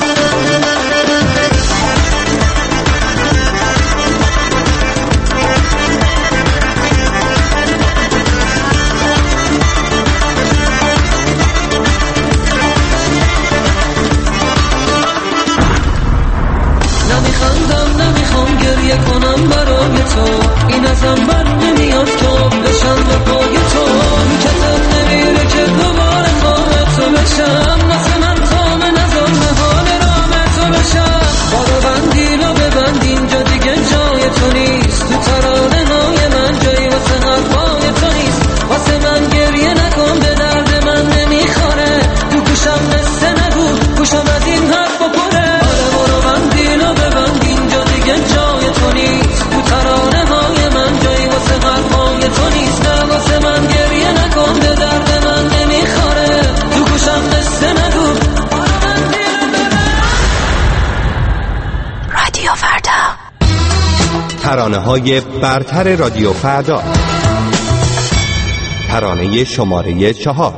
گریه کنم برای تو، این ازم بر نمیاد که بشم به پای تو، کتم نمیره که دوباره خواب تو بشم، نفس من تام نظام حال رام تو بشم. بارو بندی رو ببند اینجا دیگه جای تو نیست، تو ترانه های من جایی واسه حرفای تو نیست، واسه من گریه نکن به درد من نمیخوره، تو گوشم نسته نگو گوشم از این حرف بپره. آره برو بندی رو ببند اینجا دیگه جای تو نیست، تو ترانه های من جایی واسه حرفای تو نیست، نه واسه من گریه نکن به درد من نمیخوره، تو گوشم نسته نگو. رادیو فردا، ترانه های برتر رادیو فردا، ترانه شماره چهار.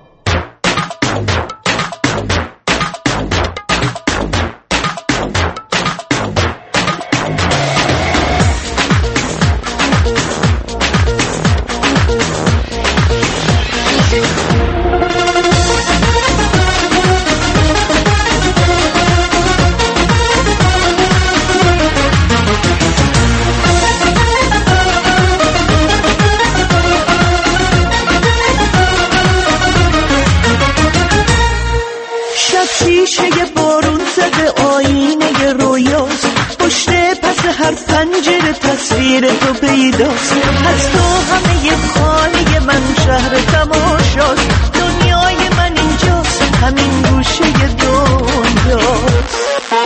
تو پیداست از تو همه خانه من شهر تماشاست، دنیای من اینجاست همین گوشه دنیاست.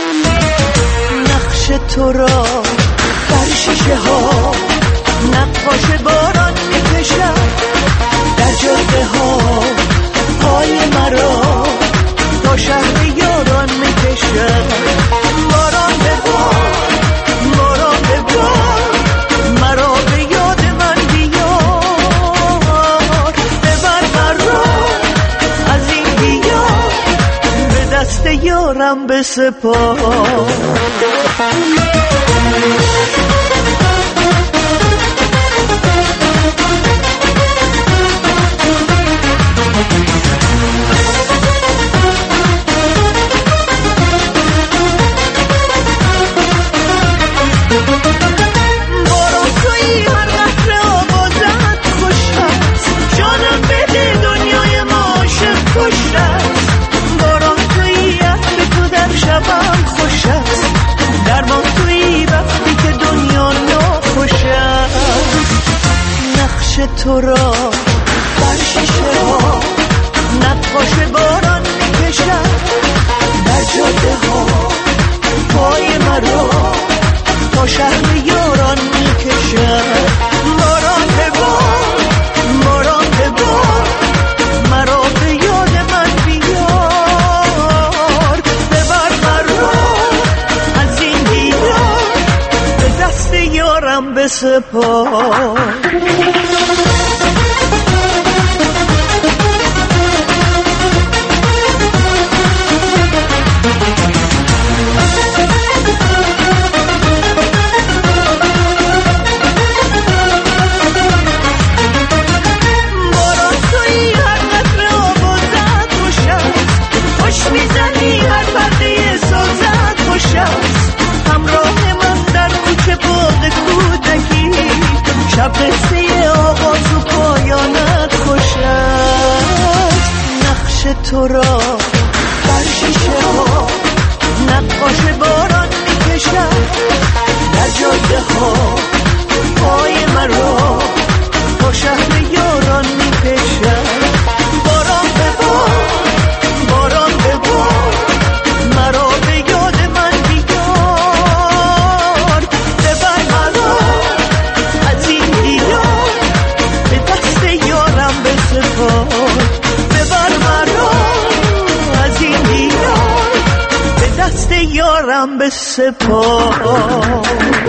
نقش تو را بر شیشه ها نقاش باران میکشد، در جاده ها پای مرا تا شهر یاران میکشد. باران به بار باران به سپاه. تو را بر شیشه ها نقاش باران میکشد، در جاده ها پای مرا تا شهر یاران میکشد. باران ببار باران ببار مرا به یاد من بیار، ببر مرا از این دیار به دست یارم بسپار. شب قصه آغاز و پایانت خوش است. نقش تو را بر شیشه ها نقاش باران میکشد، در جاده ها پای مرا تا شهر یاران میکشد. باران ببار باران ببار مرا به یاد من بیار، ببر مرا از این دیار به دست یارم بسپار، ببر مرا از این دیار به دست یارم بسپار.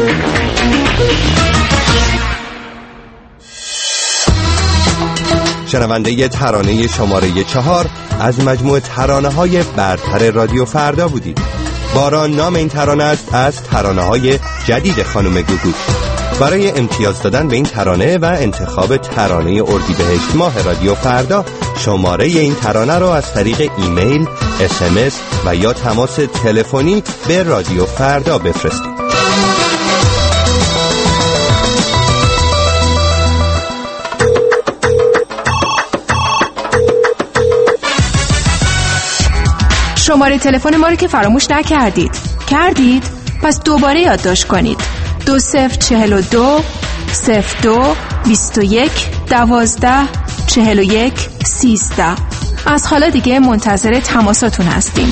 شنونده ترانه شماره چهار از مجموعه ترانه های برتر رادیو فردا بودید. باران نام این ترانه است از ترانه های جدید خانم گوگو. برای امتیاز دادن به این ترانه و انتخاب ترانه اردیبهشت ماه رادیو فردا، شماره این ترانه رو از طریق ایمیل، اس ام اس و یا تماس تلفنی به رادیو فردا بفرستید. شماره تلفن ما رو که فراموش نکردید. کردید؟ پس دوباره یادداشت کنید. دو صفر چهل و دو صفر دو بیست و یک دوازده چهل و یک سیزده. از حالا دیگه منتظر تماساتون هستیم.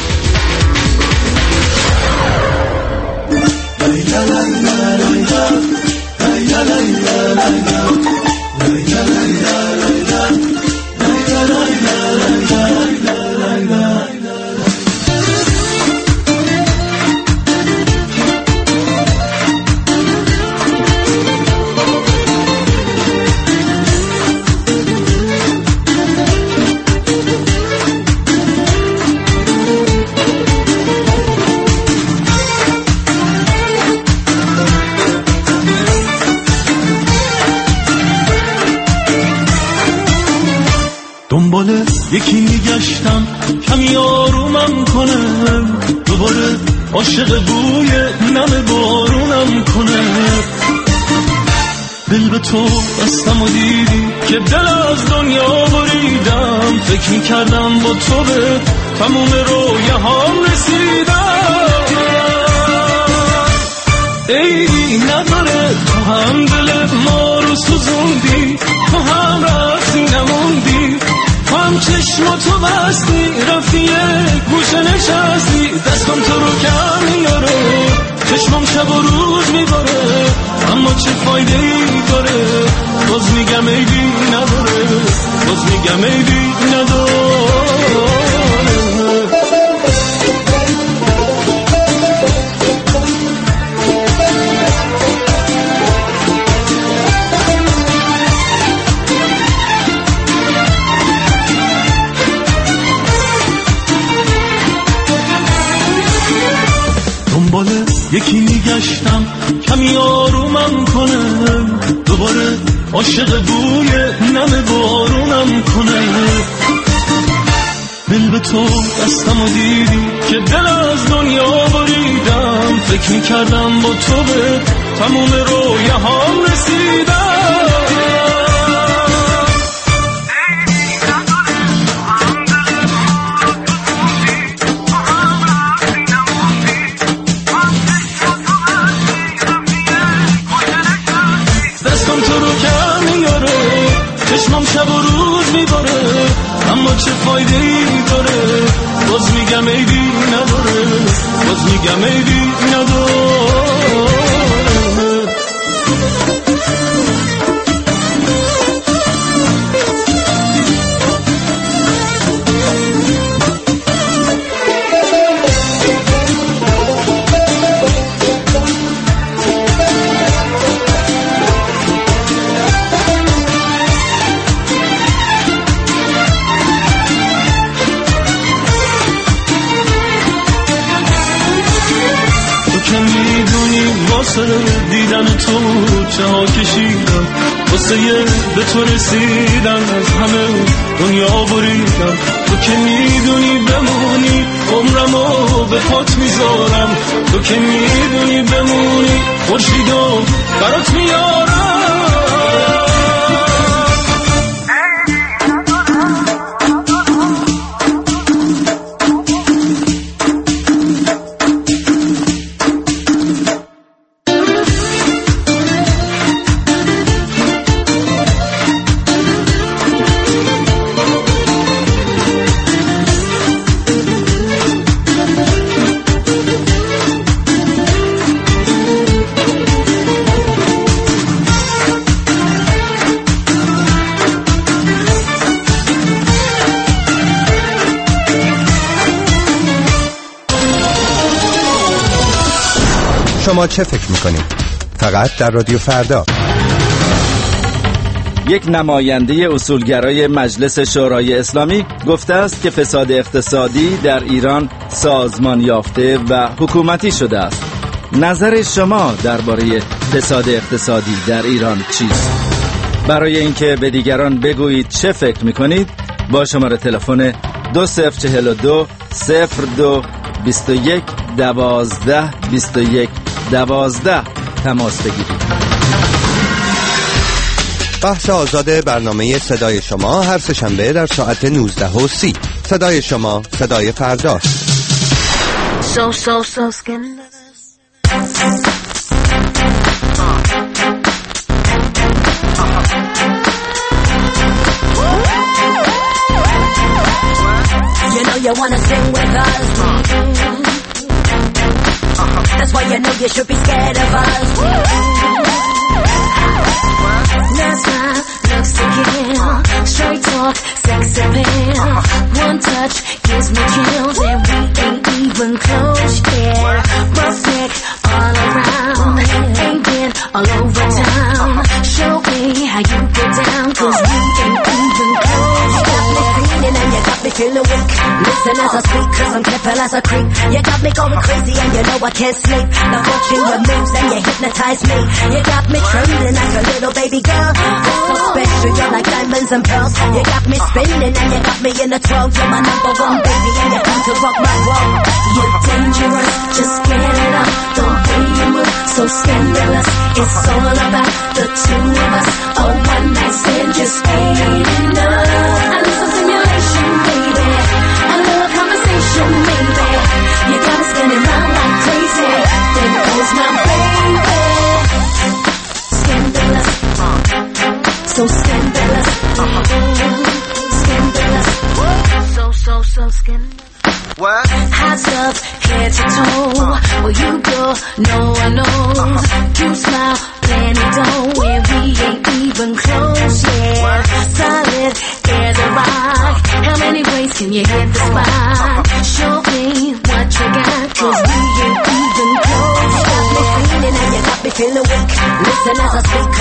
دنباله یکی میگشتم کمی آرومم کنه، دوباره عاشق بوی نم بارونم کنه. دل به تو بستم و دیدی که دل از دنیا بریدم، فکر میکردم با تو به تموم رویه هم رسیدم. ایدی نداره تو هم دل ما رو سوزوندی، تو هم رفتی نموندی، تو هم چشماتو بستی رفتی یک گوشه نشستی. دستم تو رو کم میاره، چشمم شب و روز میباره، اما چه فایده ای داره؟ باز میگم ایدی نداره، باز میگم ایدی نداره. برگشتم کمی آرومم کنه، دوباره عاشق بوی نم بارونم کنه. دل به تو دستم و دیدی که دل از دنیا بریدم، فکر میکردم با تو به تموم رویه هم رسیدم. دستم تو رو کم میاره، چشمم شب و روز میباره، اما چه فایده ای داره؟ باز میگم عیبی نداره، باز میگم عیبی نداره. دیدن تو چه ها کشیدم، واسه به تو رسیدن از همه دنیا بریدم. تو که میدونی بمونی عمرمو به پات میذارم، تو که میدونی بمونی خورشیدو برات میارم. شما چه فکر میکنید؟ فقط در رادیو فردا. یک نماینده اصولگرای مجلس شورای اسلامی گفته است که فساد اقتصادی در ایران سازمان یافته و حکومتی شده است. نظر شما درباره فساد اقتصادی در ایران چیست؟ برای اینکه به دیگران بگویید چه فکر میکنید، با شماره تلفن دو صفر چهل و دو صفر دو بیست و یک دوازده بیست و یک دوازده تماس بگیرید. بحث آزاد برنامه صدای شما هر سه‌شنبه در ساعت نوزده و سی. صدای شما، صدای فردا. So, so, so scandalous. You know you wanna sing with us. That's why you know you should be scared of us. Last time, looks to kill. Straight talk, sex appeal. One touch gives me chills, and we ain't even close yet. Rough neck all around, ain't been all over town. Show me how you get down, 'cause we ain't even close yet. You got me feeling and you got me feeling weak. Listen as I speak, 'cause I'm careful as a creep. You got me going crazy and you know I can't sleep. Now watching your moves and you hypnotize me. You got me trembling like a little baby girl. You're so special, you're like diamonds and pearls. You got me spinning and you got me in a twirl. You're my number one baby and you come to rock my world. You're dangerous, just get it up. Don't wait and move, so scandalous. It's all about the two of us. A one night stand just ain't enough. I need some stimulation, baby. A little conversation, maybe. You got me spinning round like crazy. There goes my baby. Scandalous, so scandalous, scandalous, so so so scandalous. What? Hot stuff, head to toe. Well, you go, no one knows. You smile, plenty dough, and we ain't even close yet. Solid as a rock. How many ways can you hit the spot? Show me what you got, 'cause we ain't even close. You got me feeling and you got me feeling weak. Listen as I speak, 'cause I'm kept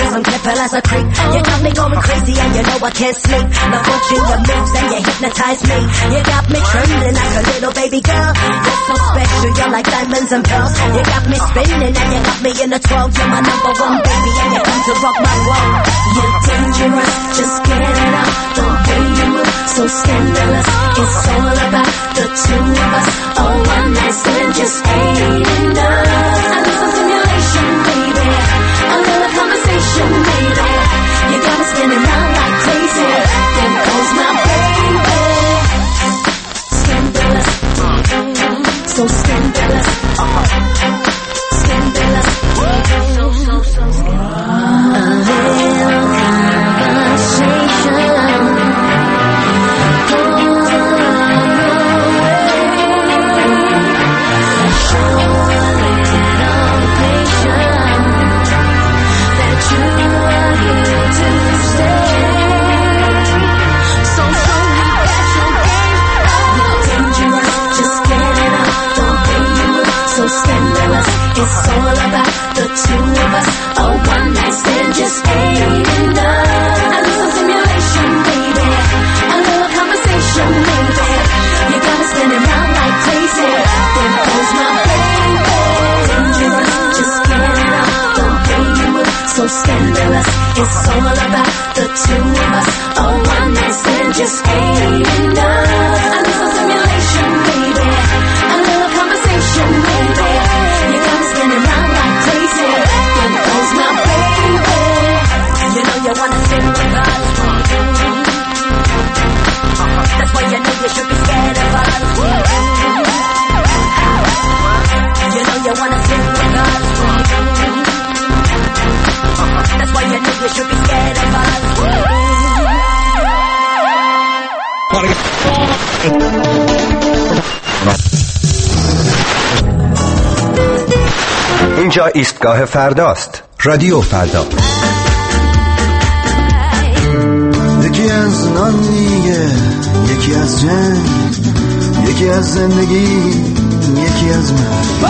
fell as a creep. You got me going crazy and you know I can't sleep. Now watching your moves and you hypnotize me. You got me trembling like a little baby girl. You're so special, you're like diamonds and pearls. You got me spinning and you got me in a twirl. You're my number one baby and you come to rock my world. You're dangerous, just get it up. The way you move, so scandalous. It's all about the two of us. Oh, one night stand just ain't enough. I need some stimulation, baby. A little conversation, baby. You got me spinning round like crazy. There goes my baby. Scandalous, so scandalous, scandalous, so so so scandalous. A little conversation. It's all about the two of us. A one night stand just ain't enough. I need some stimulation, baby. A little conversation, baby. You got me spinning round like crazy. There goes my baby. Dangerous, just get it up. The way you move, so scandalous. It's all about the two of us. A one night stand just ain't enough. I need some stimulation, baby. A little conversation, baby. You got me spinning round like crazy. There goes my baby. You know you wanna sit with us. That's why you know you should be scared of us. You know you wanna sit with us. That's why you know you should be scared of us. اینجا ایستگاه فرداست. رادیو فردا. یکی از نان میگه، یکی از جنگ، یکی از زندگی، یکی از من.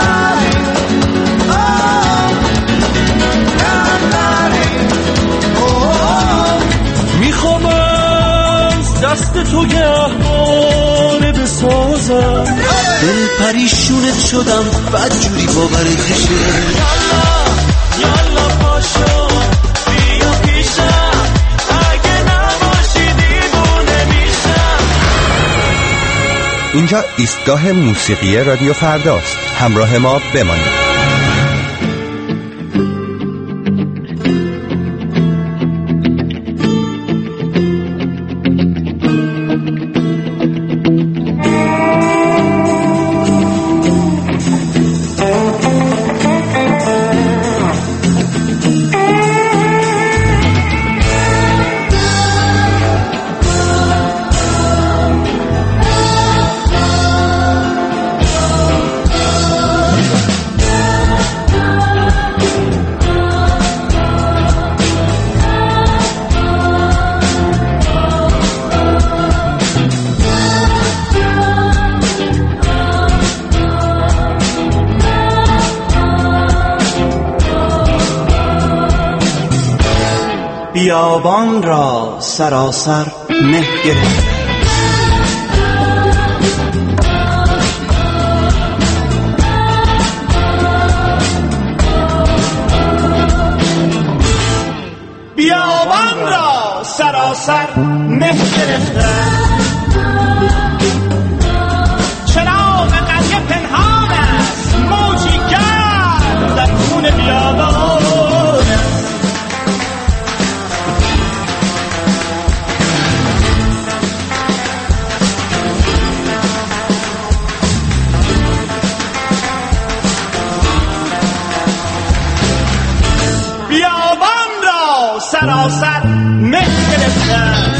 میخوام از دست تو گهواره بسازم. دل پریشونت شدم بدجوری باورت میشه. یالا یالا پاشو بیا پیشم. اگه نباشی دیوونه میشم. اینجا ایستگاه موسیقی رادیو فرداست. همراه ما بمانید. بیابان را سراسر مه گرفت. بیابان را سراسر مه گرفت. چراغ قدر پنهان است، موجی گرد در خون بیابان. سراسر مه گرفتن.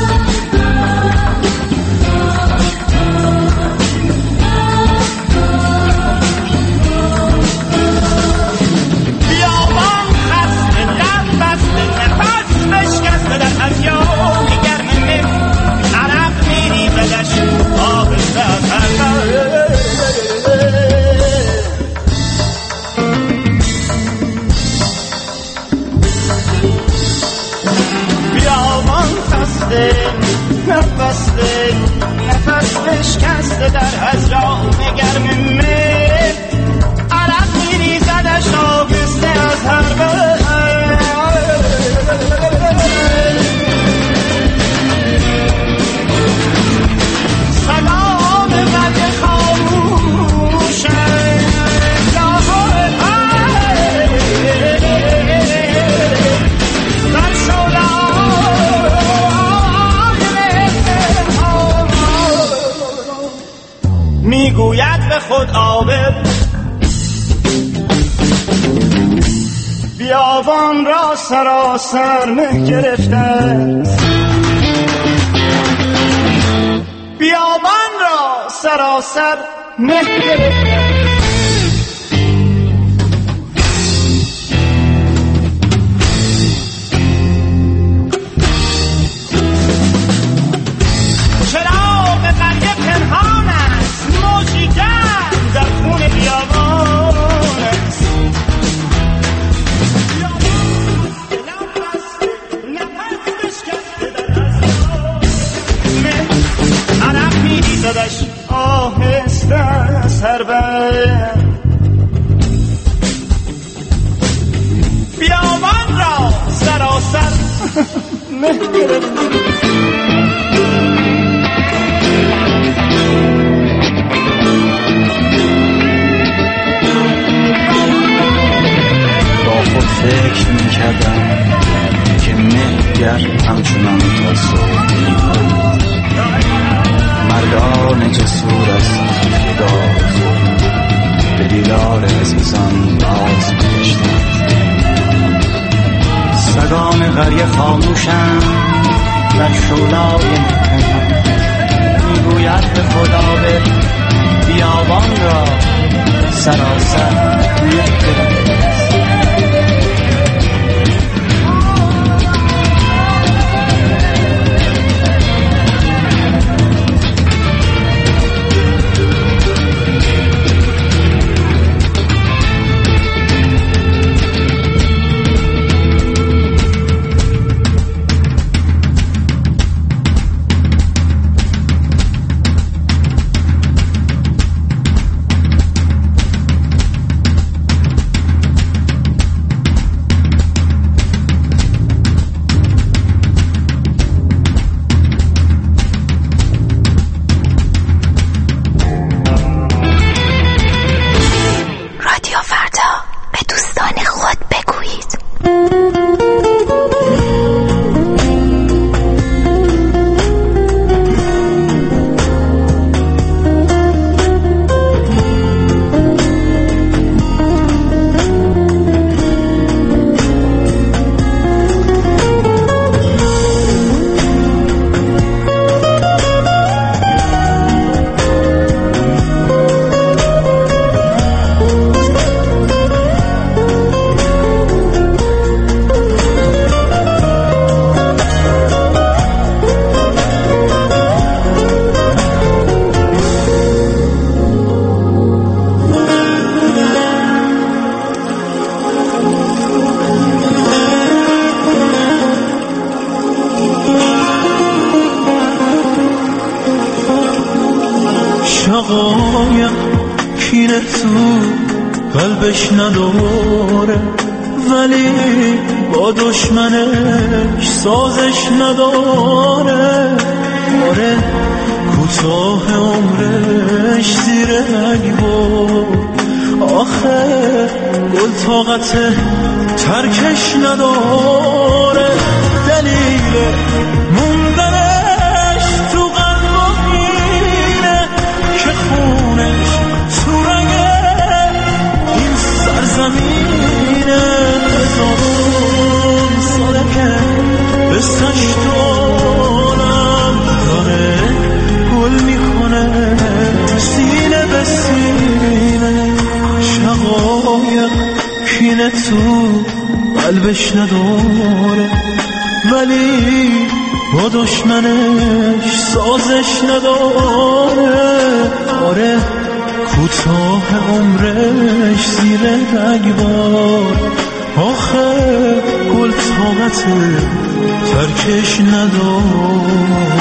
بیابان خسته در بسته نفس بشکسته در همیان گرم مه. عرق میری به دشت آب سفر. بسته نفسته نفس بشکسته در هجران گرم مه عرق میریزدش آبسته از هر بر سلام قد خاموشه میگوید به خود عابر بیابان را سراسر مه گرفته بیابان را سراسر مه گرفته چراغ قریه پنهان است موجی گرم در خون بیابان است عرق میریزدش آهسته از هر بر بیابان را سراسر مه گرفته فکر میکردم که مهگر همچنان تا صبح می‌کنید مردان جسور از داغ به دیدار عزیزان باز می‌گشتند سگان قریه خاموشند در شولای مهمان میگوید به خدا به بیابان را سراسر می‌گرد شقایم کینه تو قلبش نداره ولی با دشمنش سازش نداره آره کوتاه عمرش زیر رگبار آخه گل طاقت ترکش نداره دلیل موندنش تو قلب اینه که خونش تو رنگ این سرزمینه هزارون ساله که بستش دارم داره گل میکنه سینه به سینه شقایق کینه تو قلبش نداره ولی با دشمنش سازش نداره آره کوتاه عمرش زیر رگبار آخه گل طاقت ترکش کش ندار